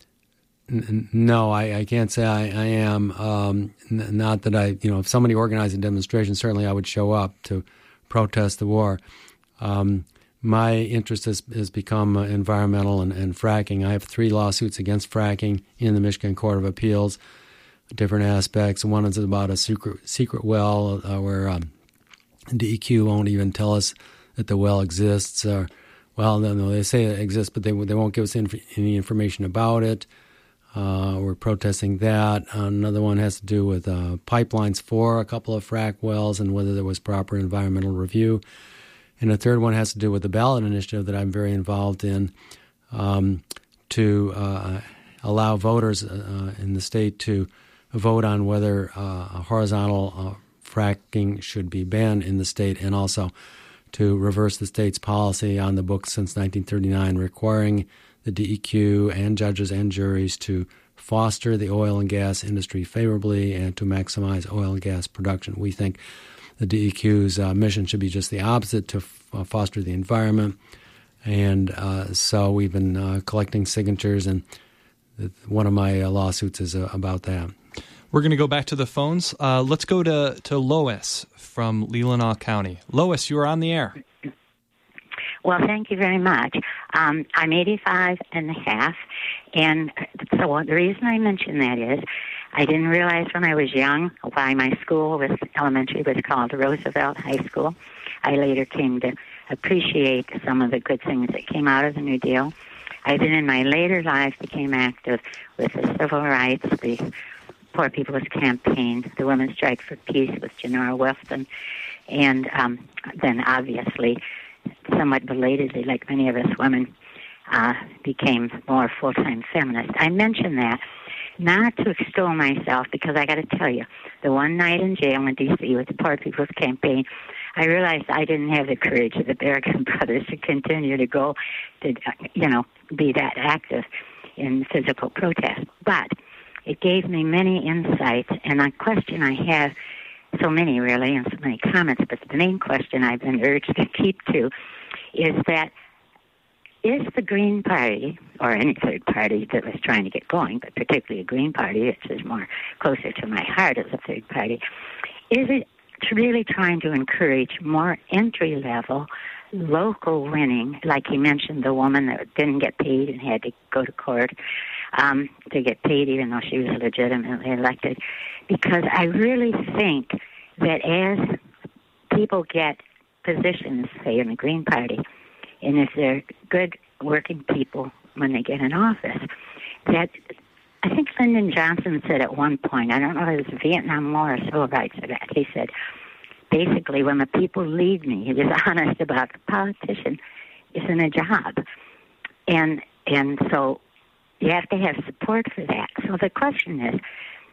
n- no, I, I can't say I, I am. Um, n- not that I, you know, if somebody organized a demonstration, certainly I would show up to protest the war. Um, my interest has, has become uh, environmental and, and fracking. I have three lawsuits against fracking in the Michigan Court of Appeals, different aspects. One is about a secret secret well uh, where um, D E Q won't even tell us that the well exists. Uh, Well, no, no, they say it exists, but they they won't give us inf- any information about it. Uh, we're protesting that. Another one has to do with uh, pipelines for a couple of frack wells and whether there was proper environmental review. And a third one has to do with the ballot initiative that I'm very involved in um, to uh, allow voters uh, in the state to vote on whether uh, horizontal uh, fracking should be banned in the state, and also to reverse the state's policy on the books since nineteen thirty-nine requiring the D E Q and judges and juries to foster the oil and gas industry favorably and to maximize oil and gas production. We think the D E Q's uh, mission should be just the opposite, to f- uh, foster the environment. And uh, so we've been uh, collecting signatures, and th- one of my uh, lawsuits is uh, about that. We're going to go back to the phones. Uh, let's go to, to Lois from Leelanau County. Lois, you are on the air. Well, thank you very much. Um, I'm eighty-five and a half, and so the reason I mention that is I didn't realize when I was young why my school was elementary was called Roosevelt High School. I later came to appreciate some of the good things that came out of the New Deal. I then in my later life became active with the civil rights, the Poor People's Campaign, the Women's Strike for Peace with Janora Wilson, and um, then obviously somewhat belatedly, like many of us women, uh, became more full-time feminists. I mention that not to extol myself, because I got to tell you, the one night in jail in D C with the Poor People's Campaign, I realized I didn't have the courage of the Berrigan brothers to continue to go to, you know, be that active in physical protest. But it gave me many insights, and a question I have, so many really, and so many comments, but the main question I've been urged to keep to is that is the Green Party, or any third party that was trying to get going, but particularly a Green Party, which is more closer to my heart as a third party, is it really trying to encourage more entry-level local winning, like he mentioned, the woman that didn't get paid and had to go to court um, to get paid even though she was legitimately elected? Because I really think that as people get positions, say, in the Green Party, and if they're good working people when they get in office, that I think Lyndon Johnson said at one point, I don't know if it was Vietnam War or civil rights or that, he said, basically, when the people lead me, he was honest about the politician isn't a job. And and so you have to have support for that. So the question is,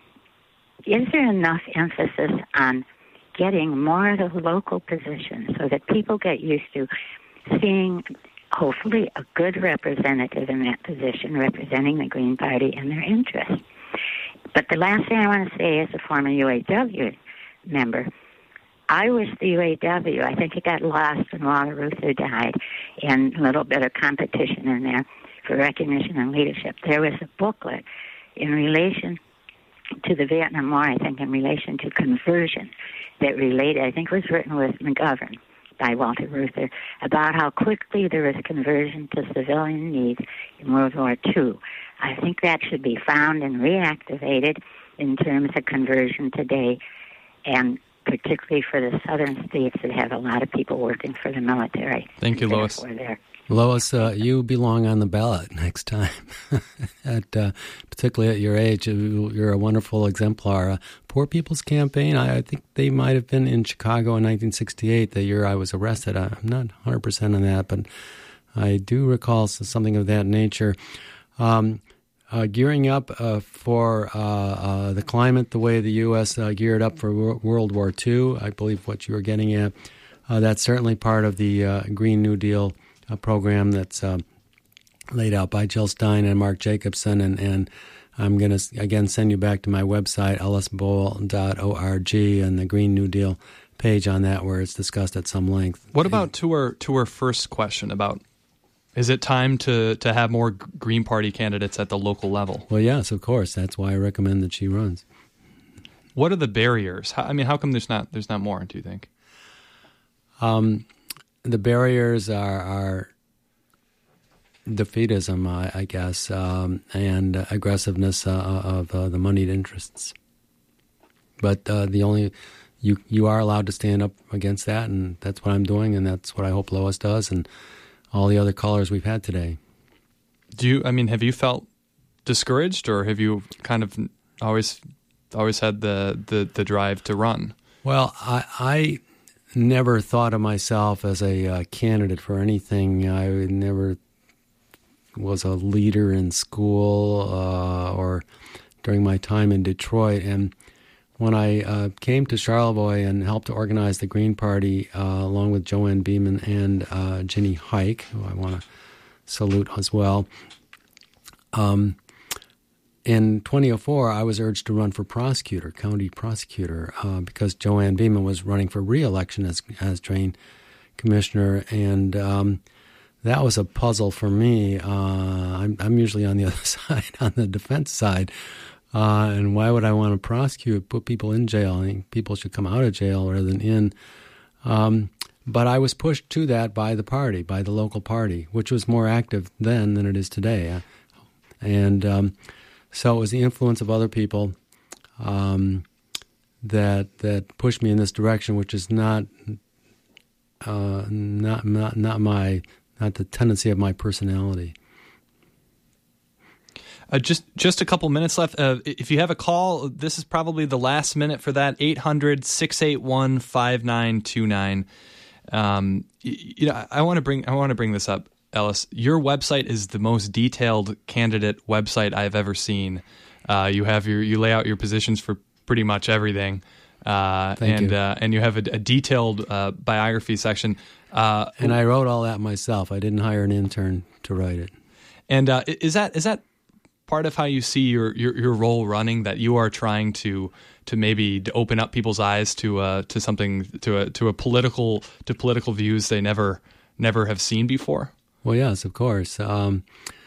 is there enough emphasis on getting more of the local positions so that people get used to seeing, hopefully, a good representative in that position representing the Green Party and their interests? But the last thing I want to say as a former U A W member, I wish the U A W, I think it got lost when Walter Reuther died, and a little bit of competition in there for recognition and leadership. There was a booklet in relation to the Vietnam War, I think in relation to conversion, that related, I think it was written with McGovern by Walter Reuther, about how quickly there was conversion to civilian needs in World War Two. I think that should be found and reactivated in terms of conversion today, and particularly for the southern states that have a lot of people working for the military. Thank you, Lois. There. Lois, uh, you belong on the ballot next time. at uh, particularly at your age, you're a wonderful exemplar. Uh, Poor People's Campaign, I, I think they might have been in Chicago in nineteen sixty-eight, the year I was arrested. I'm not one hundred percent on that, but I do recall something of that nature. Um, Uh, gearing up uh, for uh, uh, the climate the way the U S uh, geared up for w- World War Two, I believe what you were getting at. Uh, that's certainly part of the uh, Green New Deal uh, program that's uh, laid out by Jill Stein and Mark Jacobson. And, and I'm going to, again, send you back to my website, ellis bowl dot org, and the Green New Deal page on that where it's discussed at some length. What about to her, to her first question about, is it time to, to have more Green Party candidates at the local level? Well, yes, of course. That's why I recommend that she runs. What are the barriers? How, I mean, how come there's not there's not more, do you think? Um, the barriers are, are defeatism, I, I guess, um, and uh, aggressiveness uh, of uh, the moneyed interests. But uh, the only you you are allowed to stand up against that, and that's what I'm doing, and that's what I hope Lois does, and all the other callers we've had today. Do you? I mean, have you felt discouraged, or have you kind of always always had the the, the drive to run? Well, I, I never thought of myself as a uh, candidate for anything. I never was a leader in school uh, or during my time in Detroit. And when I uh, came to Charlevoix and helped to organize the Green Party, uh, along with Joanne Beeman and uh, Ginny Hike, who I want to salute as well, um, in twenty oh four, I was urged to run for prosecutor, county prosecutor, uh, because Joanne Beeman was running for re-election as as drain commissioner, and um, that was a puzzle for me. Uh, I'm, I'm usually on the other side, on the defense side, uh, and why would I want to prosecute, put people in jail? I think people should come out of jail rather than in. Um, but I was pushed to that by the party, by the local party, which was more active then than it is today. And um, so it was the influence of other people um, that that pushed me in this direction, which is not uh, not not not my not the tendency of my personality. Uh, just just a couple minutes left. Uh, if you have a call, this is probably the last minute for that. eight hundred, six eight one, five nine two nine. Um, you, you know, I want to bring I want to bring this up, Ellis. Your website is the most detailed candidate website I've ever seen. Uh, you have your you lay out your positions for pretty much everything, uh, Thank and you. Uh, and you have a, a detailed uh, biography section. Uh, and I wrote all that myself. I didn't hire an intern to write it. And uh, is that is that part of how you see your, your, your role running, that you are trying to to maybe to open up people's eyes to uh, to something to a to a political to political views they never never have seen before? Well, yes, of course. Um,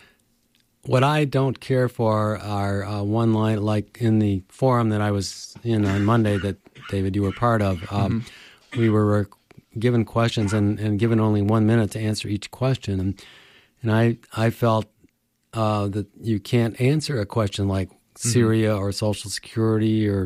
what I don't care for are uh, one line, like in the forum that I was in on Monday that, David, you were part of. Um, mm-hmm. We were given questions and, and given only one minute to answer each question. And, and I, I felt uh, that you can't answer a question like Syria mm-hmm. or Social Security or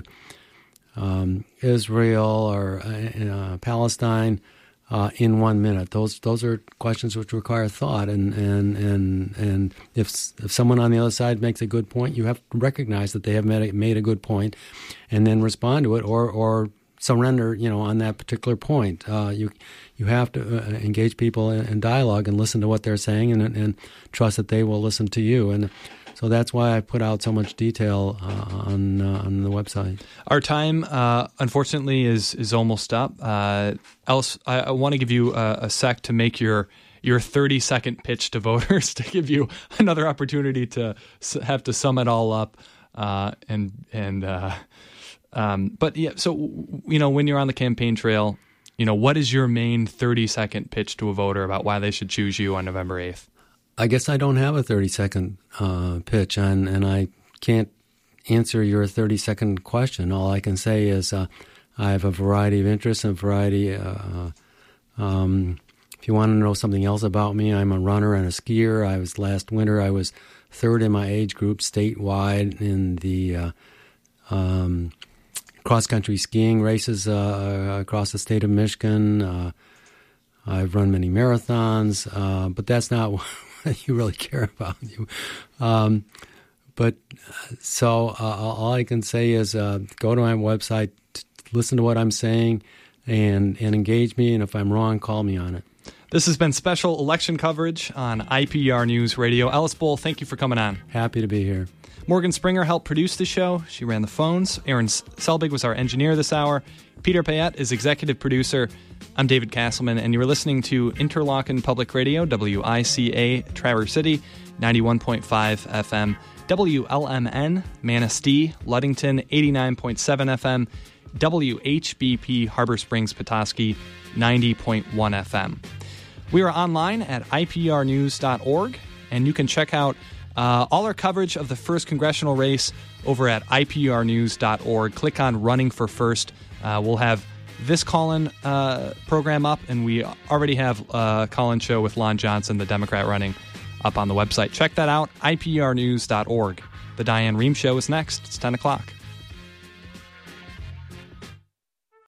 um, Israel or uh, Palestine Uh, in one minute. Those those are questions which require thought, and and and and if if someone on the other side makes a good point, you have to recognize that they have made a, made a good point, and then respond to it, or or surrender, you know, on that particular point. Uh, you you have to uh, engage people in, in dialogue and listen to what they're saying, and and trust that they will listen to you. And so that's why I put out so much detail uh, on uh, on the website. Our time, uh, unfortunately, is is almost up. Uh, Ellis, I, I want to give you a, a sec to make your your thirty second pitch to voters, to give you another opportunity to have to sum it all up. Uh, and and uh, um, but yeah, so you know, when you're on the campaign trail, you know, what is your main thirty second pitch to a voter about why they should choose you on November eighth? I guess I don't have a thirty-second uh, pitch, and, and I can't answer your thirty-second question. All I can say is uh, I have a variety of interests and variety. Uh, um, if you want to know something else about me, I'm a runner and a skier. I was last winter. I was third in my age group statewide in the uh, um, cross-country skiing races uh, across the state of Michigan. Uh, I've run many marathons, uh, but that's not what you really care about. You, um, but so uh, all I can say is uh, go to my website, t- listen to what I'm saying, and and engage me. And if I'm wrong, call me on it. This has been special election coverage on I P R News Radio. Ellis Bull, thank you for coming on. Happy to be here. Morgan Springer helped produce the show. She ran the phones. Aaron Selbig was our engineer this hour. Peter Payette is executive producer. I'm David Castleman, and you're listening to Interlochen Public Radio, W I C A, Traverse City, ninety-one point five F M, W L M N, Manistee, Ludington, eighty-nine point seven F M, W H B P, Harbor Springs, Petoskey, ninety point one F M. We are online at I P R news dot org, and you can check out uh, all our coverage of the first congressional race over at I P R news dot org. Click on Running for First. Uh, we'll have this call-in uh, program up, and we already have a call-in show with Lon Johnson, the Democrat running, up on the website. Check that out, I P R news dot org. The Diane Rehm Show is next. It's ten o'clock.